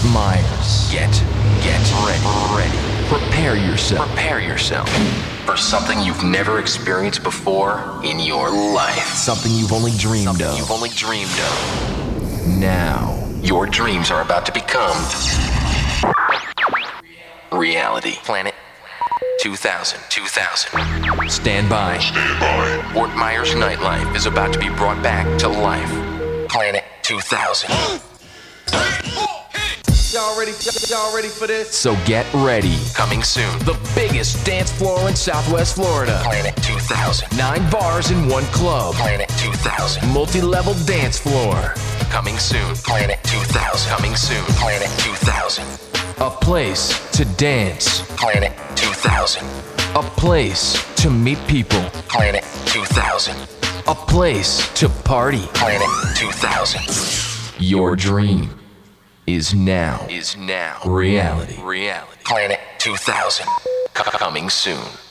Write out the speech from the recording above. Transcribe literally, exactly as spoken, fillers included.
Myers. Get, get ready, ready. Prepare yourself. Prepare yourself for something you've never experienced before in your life. Something you've only dreamed Something of. you've only dreamed of. Now, Your dreams are about to become reality. Planet two thousand. two thousand. stand by. Fort Myers nightlife is about to be brought back to life. Planet two thousand. Y'all ready? Y'all ready for this? So get ready. Coming soon. The biggest dance floor in Southwest Florida. Planet two thousand. Nine bars in one club. Planet two thousand. Multi-level dance floor. Coming soon. Planet two thousand. Coming soon. Planet two thousand. A place to dance. Planet two thousand. A place to meet people. Planet two thousand. A place to party. Planet two thousand. Your dream is now Is now reality. reality. Planet two thousand. C- coming soon.